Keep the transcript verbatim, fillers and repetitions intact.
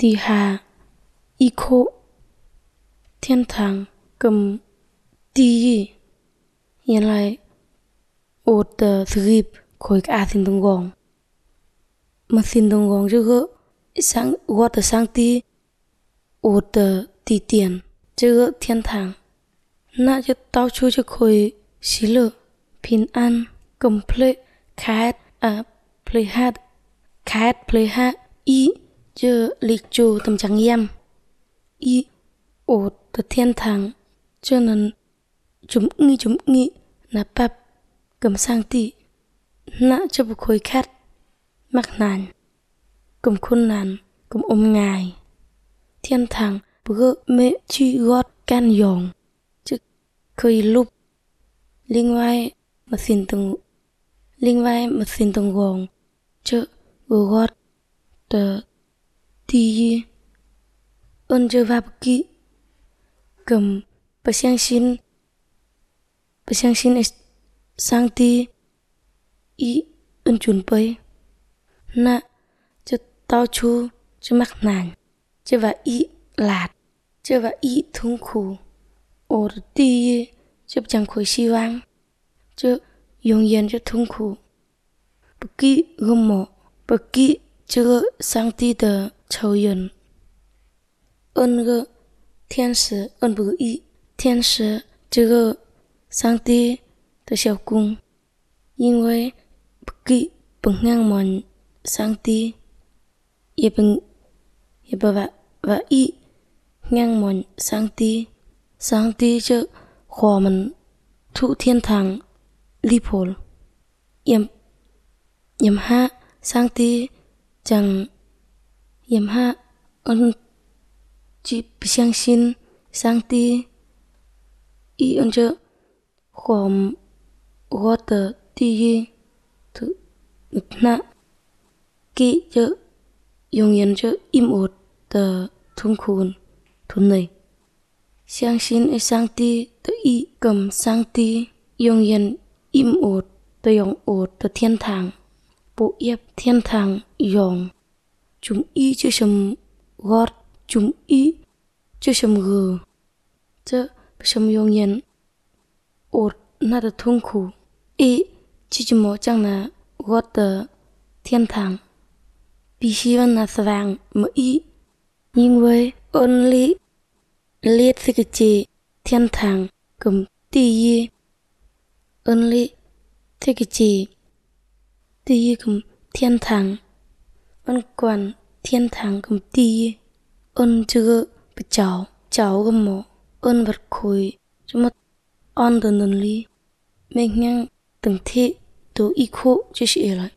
Thì hà y khô thiên thang cầm ti hiện lại ột thịt khối cả tin tung gong mà tin tung gong chứ gỡ sang quạt sang ti ột ti tiền chứ gỡ thiên thang na cho tao chú cho khối xí lợ pin ăn complete cat à play hat cat play hat y chứ lịch chu tầm trắng yam y ột thiên thang cho nên chúng nghi chúng nghi na pap cầm sang ti na cho một khối khát mắc nàn cầm khôn nàn cầm ôm ngài thiên thang bữa mẹ chi gót can yong chứ khơi lúc linh vai mà xin từng linh vai mà xin từng gong chứ vừa gót tờ ti ơn chưa va kỹ cầm bà sang xin bà sang xin sang ti y ơn chuẩn bay na cho tao chu cho mắc nàn cho và y lạt cho và y thung khủ ổ ti cho chẳng khối si vang cho dùng yên cho thung khủ bất kỳ gom mỏ bất kỳ cho sang ti tờ chầu yên ơn gơ thiên sử ơn bự y thiên sử cho sang ti tờ xiao cung因为bất kỳ bằng ngang mòn sang ti ye bằng ye bà và và y ngang mòn sang ti sang ti cho hòa mình thụ thiên thang li pol yam yam ha sang ti chẳng yam ha ơn chỉ sang xin sang ti y ơn cho hòa water ti thứ na kỹ cho dùng yên cho im ột tờ thung khôn thun này sang xin ấy sang ti tờ y cầm sang ti dùng yên im ột tờ dùng ột tờ thiên thang bộ yếp thiên thang dùng chúng y cho sầm gót chúng y cho sầm gờ cho sầm dùng yên ột na tờ thung khôn y chỉ chỉ một chẳng là gót tờ thiên thang bị khi văn là vàng mà y nhưng với only liệt thì cái gì thiên thang cầm ti only thì cái gì ti cầm thiên thang on quan thiên thang cầm ti on chưa bị cháu cháu cầm mỏ on vật khối cho một on tờ nần li mình ngang từng thị tố y khô chứ chị lại